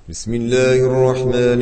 بسم الله الرحمن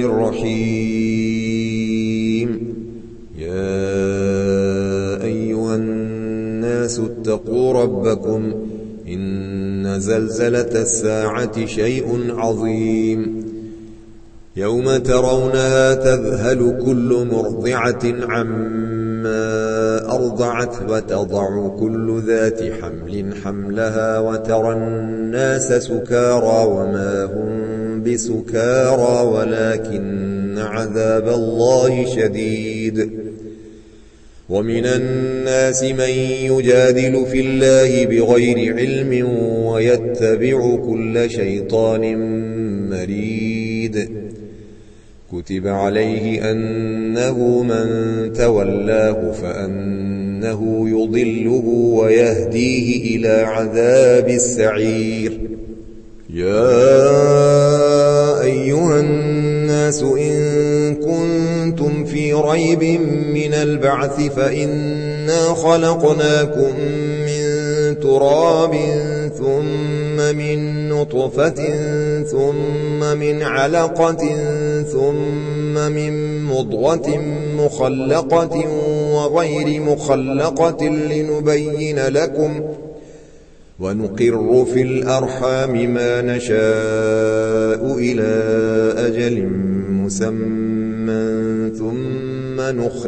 الرحيم. يا أيها الناس اتقوا ربكم إن زلزلة الساعة شيء عظيم يوم ترونها تذهل كل مرضعة عما أرضعت وتضع كل ذات حمل حملها وترى الناس سكارى وما هم بسكارى ولكن عذاب الله شديد. ومن الناس من يجادل في الله بغير علم ويتبع كل شيطان مريد. كتب عليه أنه من تولاه فأنه يضله ويهديه إلى عذاب السعير. يا أيها الناس إن كنتم في ريب من البعث فإنا خلقناكم من تراب ثم من نطفة ثم من علقة ثم من مضغة مخلقة وغير مخلقة لنبين لكم ونقر في الأرحام ما نشاء إلى أجل مسمى ثم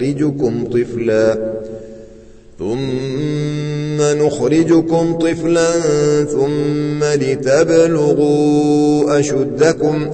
نخرجكم طفلا ثم لتبلغوا أشدكم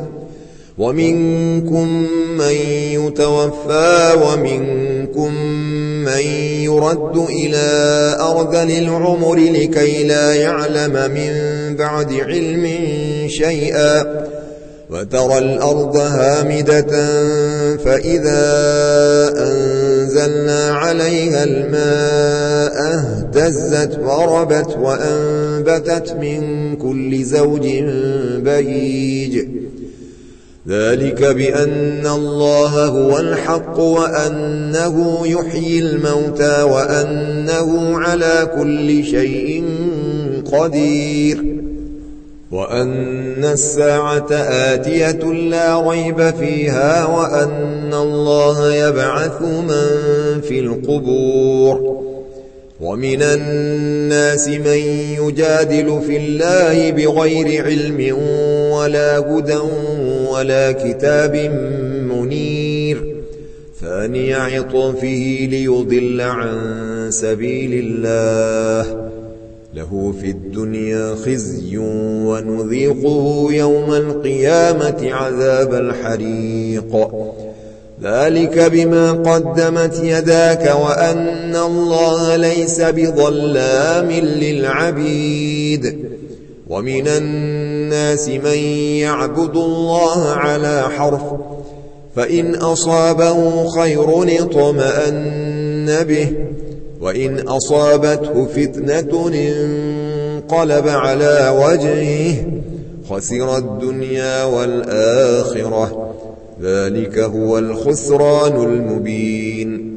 ومنكم من يتوفى ومنكم من يرد إلى أرذل العمر لكي لا يعلم من بعد علم شيئا. وترى الأرض هامدة فإذا أنزلنا عليها الماء اهتزت وربت وأنبتت من كل زوج بهيج. ذلك بأن الله هو الحق وأنه يحيي الموتى وأنه على كل شيء قدير وأن الساعة آتية لا ريب فيها وأن الله يبعث من في القبور. ومن الناس من يجادل في الله بغير علم ولا هدى ولا كتاب منير ثاني عطفه ليضل عن سبيل الله. له في الدنيا خزي ونذيقه يوم القيامة عذاب الحريق. ذلك بما قدمت يداك وأن الله ليس بظلام للعبيد. ومن الناس من يعبد الله على حرف فإن أصابه خير اطمأن به وإن أصابته فتنة انقلب على وجهه خسر الدنيا والآخرة. ذلك هو الخسران المبين.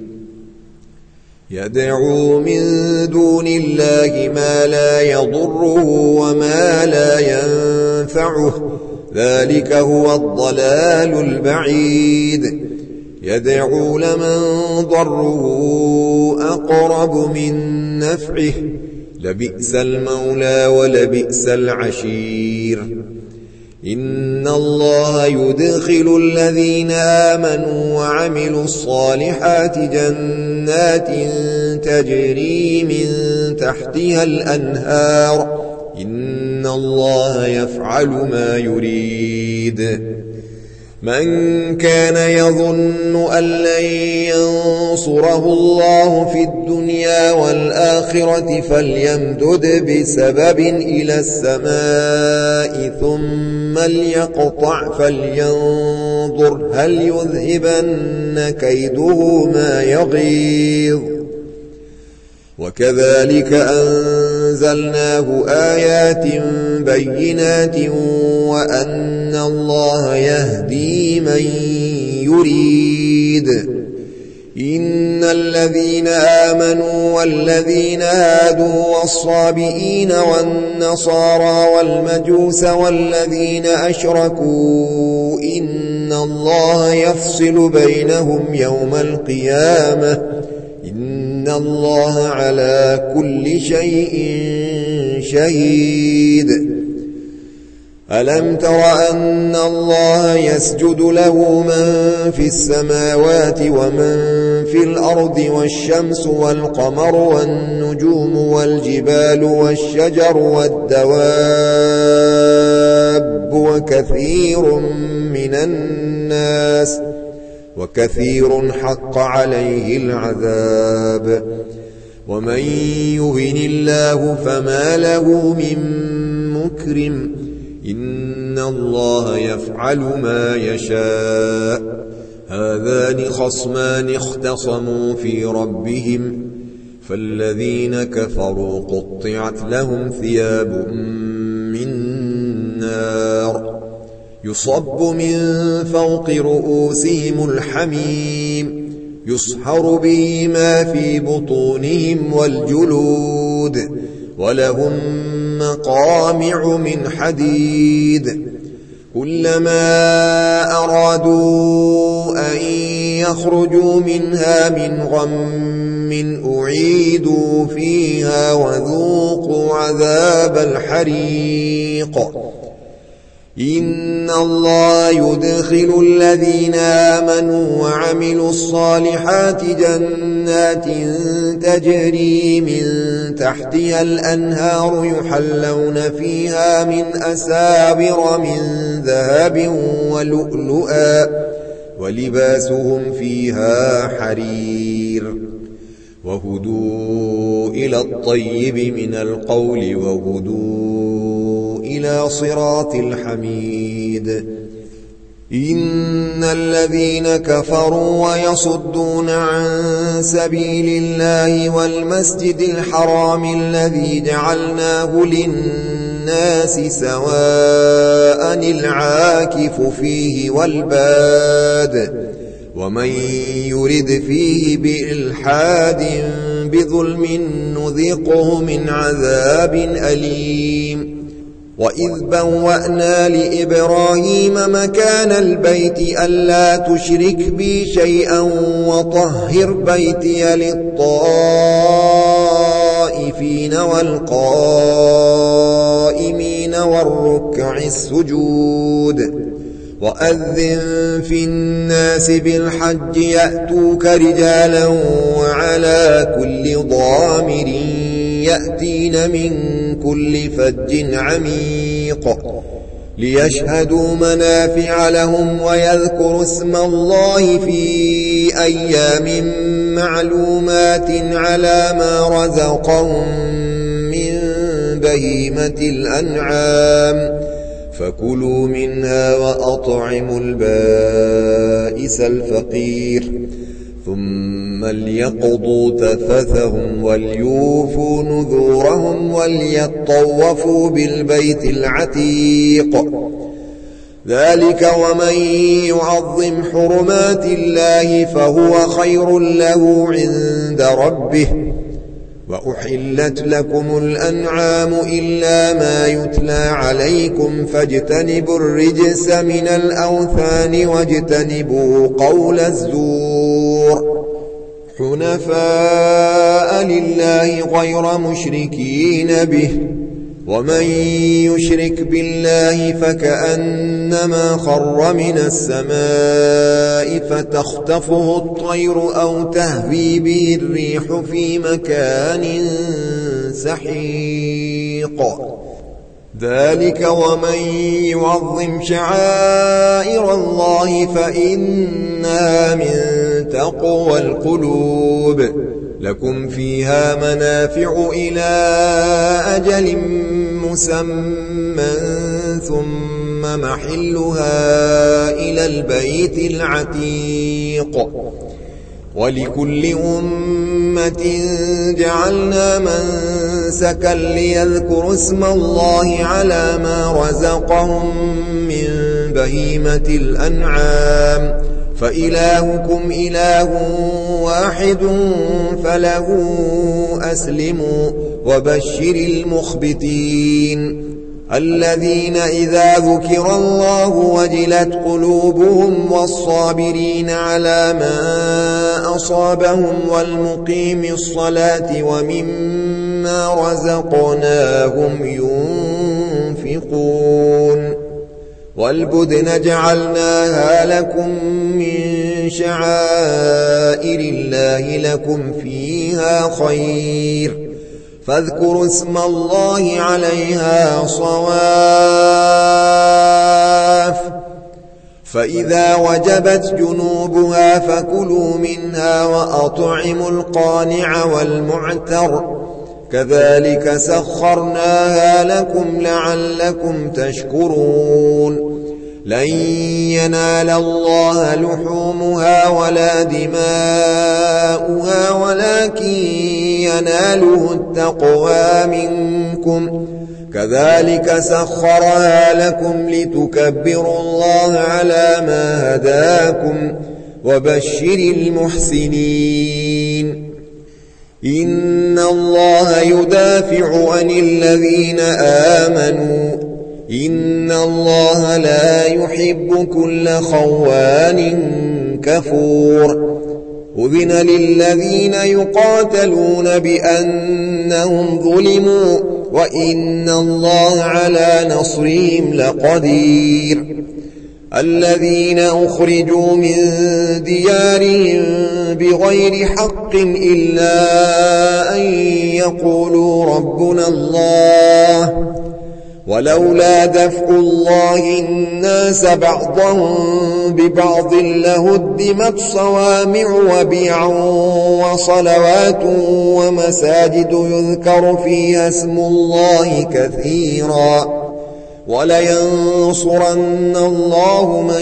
يدعو من دون الله ما لا يضره وما لا ينفعه ذلك هو الضلال البعيد. يدعو لمن ضره أقرب من نفعه لبئس المولى ولبئس العشير. إن الله يدخل الذين آمنوا وعملوا الصالحات جنات تجري من تحتها الأنهار إن الله يفعل ما يريد. من كان يظن أن لن ينصره الله في الدنيا والآخرة فليمدد بسبب إلى السماء ثم ليقطع فلينظر هل يذهبن كيده ما يغيظ. وكذلك أنزلناه آيات بينات وأن الله يهدي من يريد إن الذين آمنوا والذين هادوا والصابئين والنصارى والمجوس والذين أشركوا إن الله يفصل بينهم يوم القيامة إن الله على كل شيء شهيد ألم تر أن الله يسجد له من في السماوات ومن في الأرض والشمس والقمر والنجوم والجبال والشجر والدواب وكثير حق عليه العذاب ومن يهن الله فما له من مكرم إن الله يفعل ما يشاء هذان خصمان اختصموا في ربهم فالذين كفروا قطعت لهم ثياب من نار يصب من فوق رؤوسهم الحميم يصهر به ما في بطونهم والجلود ولهم مقامع من حديد كلما أرادوا أن يخرجوا منها من غم أعيدوا فيها وذوقوا عذاب الحريق إن الله يدخل الذين آمنوا وعملوا الصالحات جنات تجري من تحتها الأنهار يحلون فيها من أساور من ذهب ولؤلؤا ولباسهم فيها حرير وهدوا إلى الطيب من القول وهدوا إلى صراط الحميد إن الذين كفروا ويصدون عن سبيل الله والمسجد الحرام الذي جعلناه للناس سواء العاكف فيه والباد ومن يرد فيه بإلحاد بظلم نذقه من عذاب أليم وإذ بوأنا لإبراهيم مكان البيت ألا تشرك بي شيئا وطهر بيتي للطائفين والقائمين والركع السجود وأذن في الناس بالحج يأتوك رجالا وعلى كل ضامر يأتين من كل فج عميق ليشهدوا منافع لهم ويذكروا اسم الله في أيام معلومات على ما رزقهم من بهيمة الأنعام فكلوا منها وأطعموا البائس الفقير ثم ليقضوا تفثهم وليوفوا نذورهم وليطوفوا بالبيت العتيق ذلك ومن يعظم حرمات الله فهو خير له عند ربه وأحلت لكم الأنعام إلا ما يتلى عليكم فاجتنبوا الرجس من الأوثان واجتنبوا قول الزور حنفاء لله غير مشركين به ومن يشرك بالله فكأنما خر من السماء فتخطفه الطير أو تهوي به الريح في مكان سحيق ذلك ومن يعظم شعائر الله فإنها من تقوى القلوب لكم فيها منافع إلى أجل مسمى ثم محلها إلى البيت العتيق ولكل أمة جعلنا منسكا ليذكروا اسم الله على ما رزقهم من بهيمة الأنعام فإلهكم إله واحد فله أسلموا وبشر المخبتين الذين إذا ذكر الله وجلت قلوبهم والصابرين على ما أصابهم والمقيم الصلاة ومما رزقناهم ينفقون والبدن جعلناها لكم من شعائر الله لكم فيها خير فاذكروا اسم الله عليها صواف فإذا وجبت جنوبها فكلوا منها وأطعموا القانع والمعتر كذلك سخرناها لكم لعلكم تشكرون لن ينال الله لحومها ولا دماؤها ولكن يناله التقوى منكم كذلك سخرها لكم لتكبروا الله على ما هداكم وبشر المحسنين إن الله يدافع عن الذين آمنوا إن الله لا يحب كل خوان كفور أذن للذين يقاتلون بأنهم ظلموا وإن الله على نصرهم لقدير الذين أخرجوا من ديارهم بغير حق إلا أن يقولوا ربنا الله ولولا دفع الله الناس بعضهم ببعض لهدمت صوامع وبيع وصلوات ومساجد يذكر فيها اسم الله كثيرا ولينصرن الله من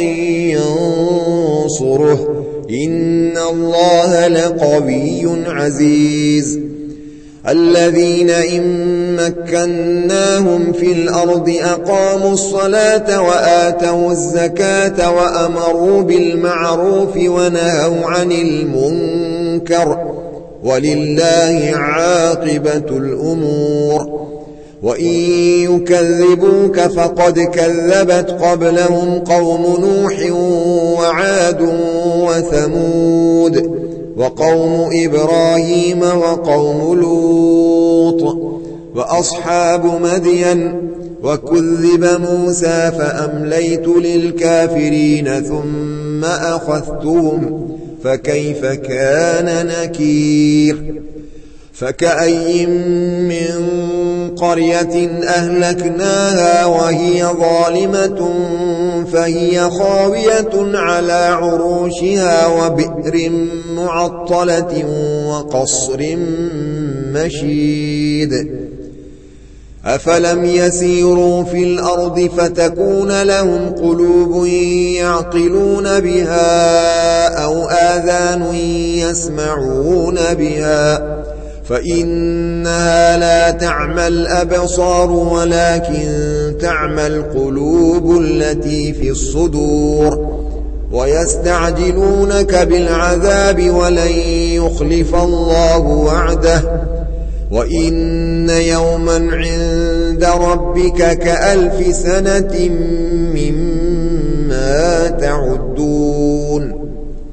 ينصره إن الله لقوي عزيز الذين إن مكناهم في الأرض أقاموا الصلاة وآتوا الزكاة وأمروا بالمعروف ونهوا عن المنكر ولله عاقبة الأمور وإن يكذبوك فقد كذبت قبلهم قوم نوح وعاد وثمود وقوم إبراهيم وقوم لوط وأصحاب مدين وكذب موسى فأمليت للكافرين ثم أخذتهم فكيف كان نكير فكأي من قرية أهلكناها وهي ظالمة فهي خاوية على عروشها وبئر معطلة وقصر مشيد أفلم يسيروا في الأرض فتكون لهم قلوب يعقلون بها أو آذان يسمعون بها فإنها لا تعمى الأبصار ولكن تعمى القلوب التي في الصدور ويستعجلونك بالعذاب ولن يخلف الله وعده وإن يوما عند ربك كألف سنة مما تعدون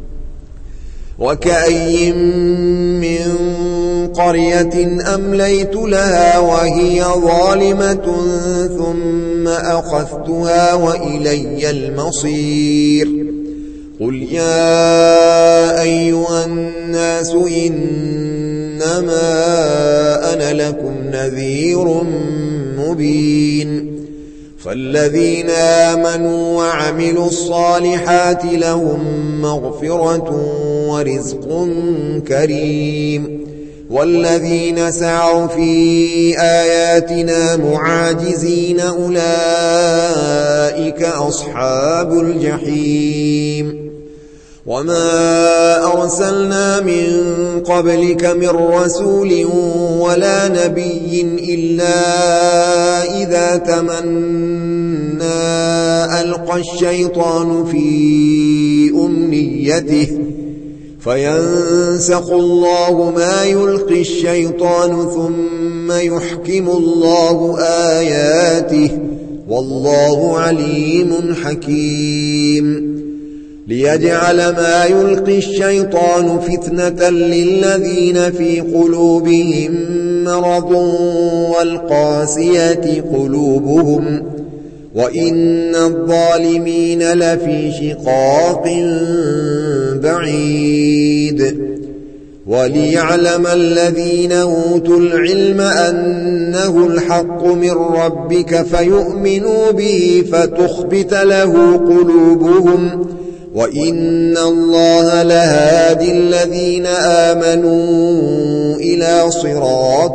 وكأي من قرية أمليت لها وهي ظالمة ثم أخذتها وإلي المصير قل يا أيها الناس إنما أنا لكم نذير مبين فالذين آمنوا وعملوا الصالحات لهم مغفرة ورزق كريم والذين سعوا في آياتنا معاجزين أولئك أصحاب الجحيم وما أرسلنا من قبلك من رسول ولا نبي إلا إذا تمنى فلما ألقى الشيطان في أمنيته فينسخ الله ما يلقي الشيطان ثم يحكم الله آياته والله عليم حكيم ليجعل ما يلقي الشيطان فتنة للذين في قلوبهم مرض والقاسية قلوبهم وإن الظالمين لفي شقاق بعيد وليعلم الذين أوتوا العلم أنه الحق من ربك فيؤمنوا به فتخبت له قلوبهم وإن الله لهادي الذين آمنوا إلى صراط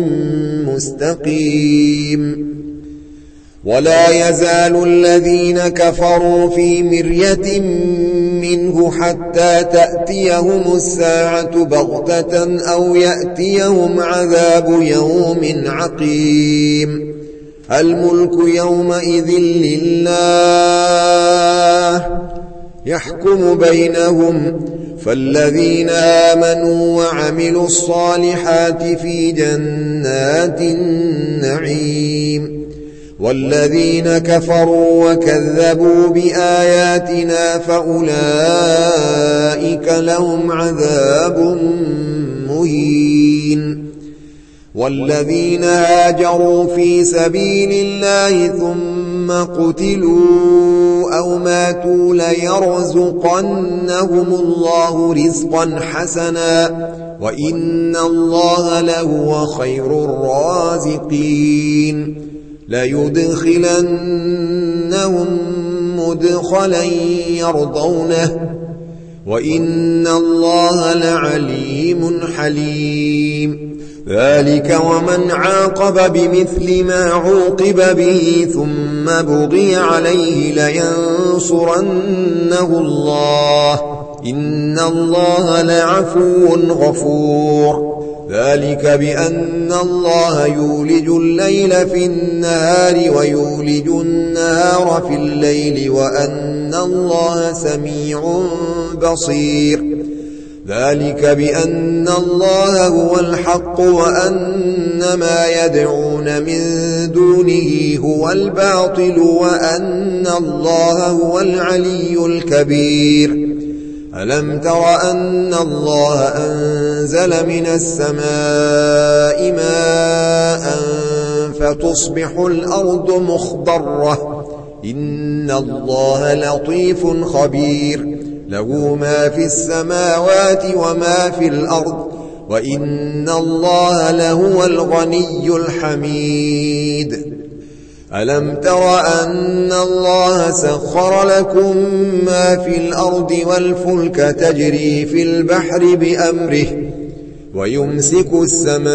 مستقيم ولا يزال الذين كفروا في مرية منه حتى تأتيهم الساعة بغتة أو يأتيهم عذاب يوم عقيم الملك يومئذ لله يحكم بينهم فالذين آمنوا وعملوا الصالحات في جنات النعيم والذين كفروا وكذبوا بآياتنا فأولئك لهم عذاب مهين والذين هاجروا في سبيل الله ثم قتلوا أو ماتوا ليرزقنهم الله رزقا حسنا وإن الله لهو خير الرازقين ليدخلنهم مدخلا يرضونه وإن الله لعليم حليم ذلك ومن عاقب بمثل ما عوقب به ثم بغي عليه لينصرنه الله إن الله لعفو غفور ذلك بأن الله يولج الليل في النهار ويولج النهار في الليل وأن الله سميع بصير ذلك بأن الله هو الحق وأن ما يدعون من دونه هو الباطل وأن الله هو العلي الكبير ألم تر أن الله أنزل من السماء ماء فتصبح الأرض مخضرة إن الله لطيف خبير له ما في السماوات وما في الأرض وإن الله لهو الغني الحميد ألم تر أن الله سخر لكم ما في الأرض والفلك تجري في البحر بأمره ويمسك السماء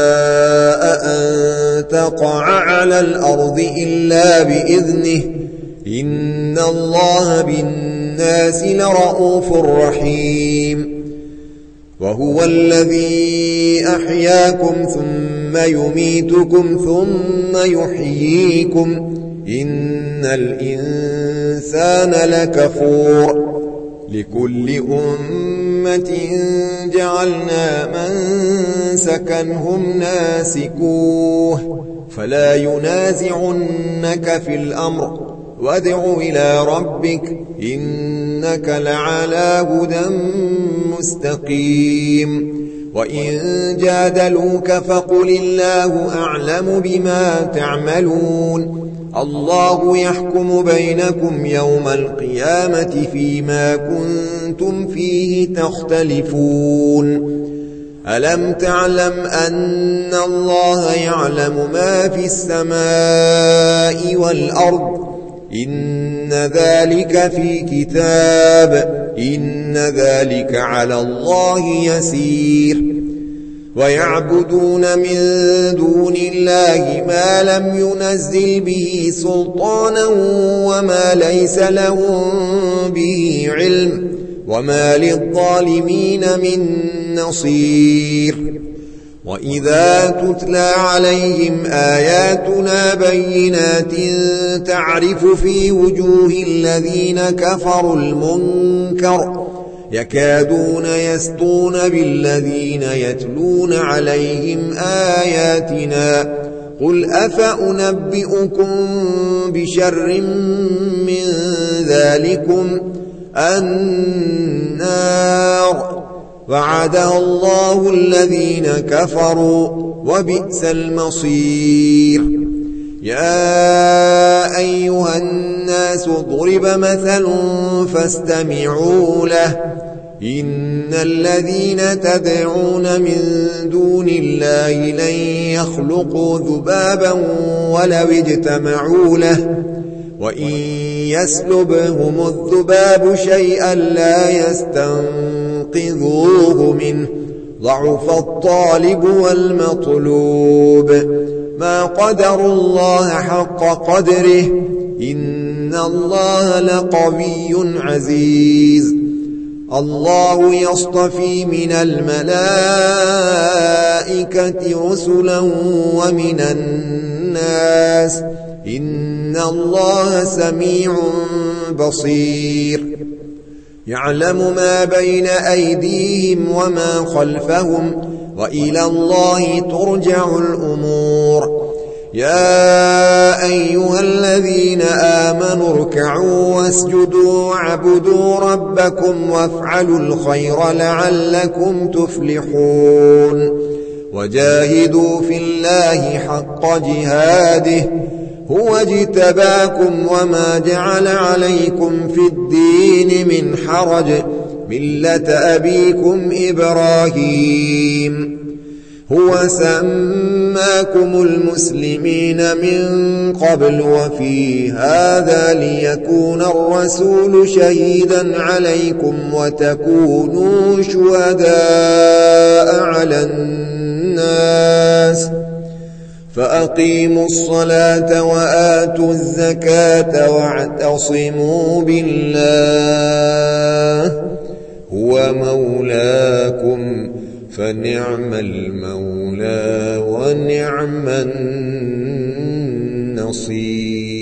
أن تقع على الأرض إلا بإذنه إن الله بالناس لرؤوف رحيم وهو الذي أحياكم ثم يميتكم ثم يحييكم إن الإنسان لكفور لكل أمة جعلنا منسكا هم ناسكوه فلا ينازعنك في الأمر وادع إلى ربك إنك لعلى هدى مستقيم وإن جادلوك فقل الله أعلم بما تعملون الله يحكم بينكم يوم القيامة فيما كنتم فيه تختلفون ألم تعلم أن الله يعلم ما في السماء والأرض إن ذلك في كتاب إن ذلك على الله يسير ويعبدون من دون الله ما لم ينزل به سلطانا وما ليس لهم به علم وما للظالمين من نصير وإذا تتلى عليهم آياتنا بينات تعرف في وجوه الذين كفروا المنكر يكادون يسطون بالذين يتلون عليهم آياتنا قل أفأنبئكم بشر من ذلكم النار وعدها الله الذين كفروا وبئس المصير يا أيها الناس ضرب مثل فاستمعوا له إن الذين تدعون من دون الله لن يخلقوا ذبابا ولو اجتمعوا له وإن يسلبهم الذباب شيئا لا يستنقذوه منه ضعف الطالب والمطلوب ما قدروا الله حق قدره إن الله لقوي عزيز الله يصطفي من الملائكة رسلا ومن الناس إن الله سميع بصير يعلم ما بين أيديهم وما خلفهم وإلى الله ترجع الأمور يا أيها الذين آمنوا اركعوا واسجدوا وعبدوا ربكم وافعلوا الخير لعلكم تفلحون وجاهدوا في الله حق جهاده هو اجتباكم وما جعل عليكم في الدين من حرج ملة أبيكم إبراهيم هو سماكم المسلمين من قبل وفي هذا ليكون الرسول شهيدا عليكم وتكونوا شهداء على الناس فأقيموا الصلاة وآتوا الزكاة واعتصموا بالله هو مولاكم فنعم المولى ونعم النصير